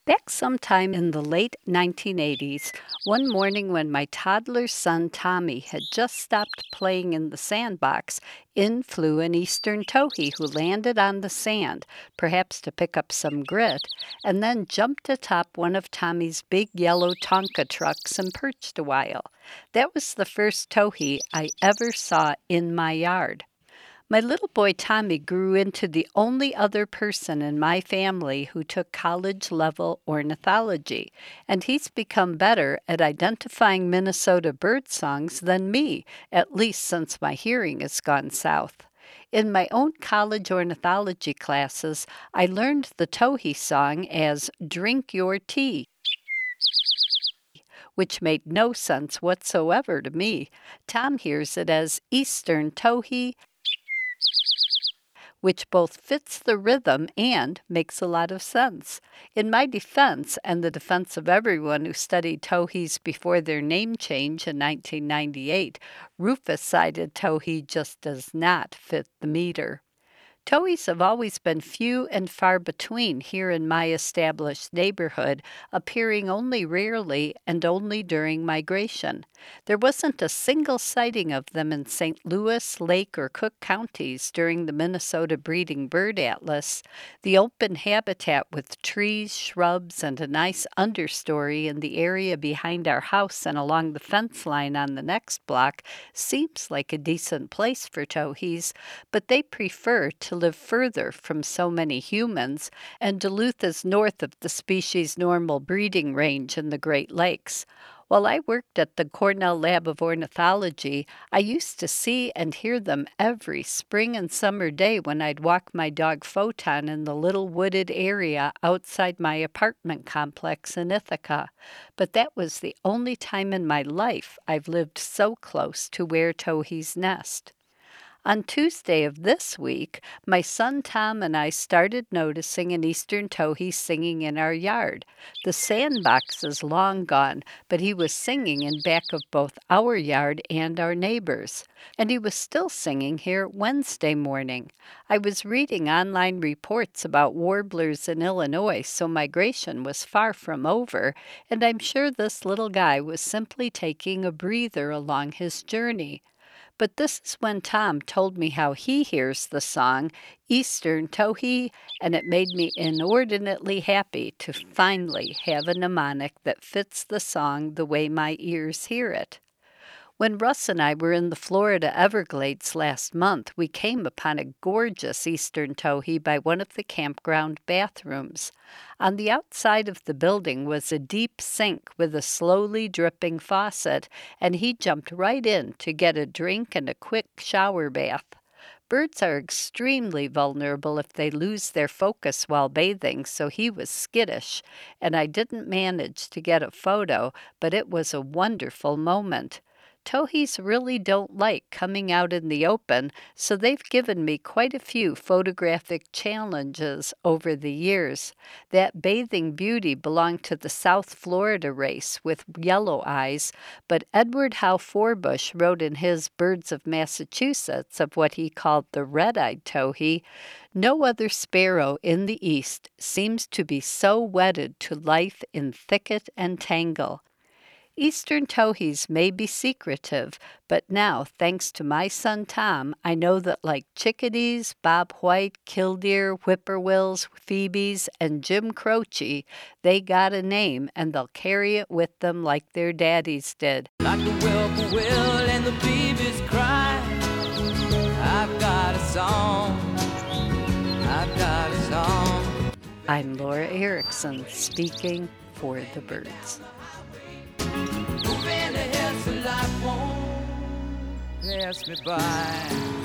Back sometime in the late 1980s, one morning when my toddler son Tommy had just stopped playing in the sandbox, in flew an eastern towhee who landed on the sand, perhaps to pick up some grit, and then jumped atop one of Tommy's big yellow Tonka trucks and perched a while. That was the first towhee I ever saw in my yard. My little boy Tommy grew into the only other person in my family who took college level ornithology, and he's become better at identifying Minnesota bird songs than me, at least since my hearing has gone south. In my own college ornithology classes, I learned the towhee song as Drink Your Tea, which made no sense whatsoever to me. Tom hears it as Eastern Towhee, which both fits the rhythm and makes a lot of sense. In my defense, and the defense of everyone who studied towhees before their name change in 1998, Rufus-sided towhee just does not fit the meter. Towhees have always been few and far between here in my established neighborhood, appearing only rarely and only during migration. There wasn't a single sighting of them in St. Louis, Lake, or Cook counties during the Minnesota Breeding Bird Atlas. The open habitat with trees, shrubs, and a nice understory in the area behind our house and along the fence line on the next block seems like a decent place for towhees, but they prefer to live further from so many humans, and Duluth is north of the species' normal breeding range in the Great Lakes. While I worked at the Cornell Lab of Ornithology, I used to see and hear them every spring and summer day when I'd walk my dog Photon in the little wooded area outside my apartment complex in Ithaca. But that was the only time in my life I've lived so close to where towhees nest. On Tuesday of this week, my son Tom and I started noticing an eastern towhee singing in our yard. The sandbox is long gone, but he was singing in back of both our yard and our neighbors. And he was still singing here Wednesday morning. I was reading online reports about warblers in Illinois, so migration was far from over, and I'm sure this little guy was simply taking a breather along his journey. But this is when Tom told me how he hears the song Eastern Towhee, and it made me inordinately happy to finally have a mnemonic that fits the song the way my ears hear it. When Russ and I were in the Florida Everglades last month, we came upon a gorgeous eastern towhee by one of the campground bathrooms. On the outside of the building was a deep sink with a slowly dripping faucet, and he jumped right in to get a drink and a quick shower bath. Birds are extremely vulnerable if they lose their focus while bathing, so he was skittish, and I didn't manage to get a photo, but it was a wonderful moment. Towhees really don't like coming out in the open, so they've given me quite a few photographic challenges over the years. That bathing beauty belonged to the South Florida race with yellow eyes, but Edward Howe Forbush wrote in his Birds of Massachusetts of what he called the red-eyed towhee, "No other sparrow in the East seems to be so wedded to life in thicket and tangle." Eastern towhees may be secretive, but now, thanks to my son Tom, I know that like chickadees, bobwhite, killdeer, whippoorwills, phoebes, and Jim Croce, they got a name and they'll carry it with them like their daddies did. Like the whippoorwill and the babies cry, I've got a song, I've got a song. I'm Laura Erickson, speaking for the birds. Moving ahead so life won't pass me by.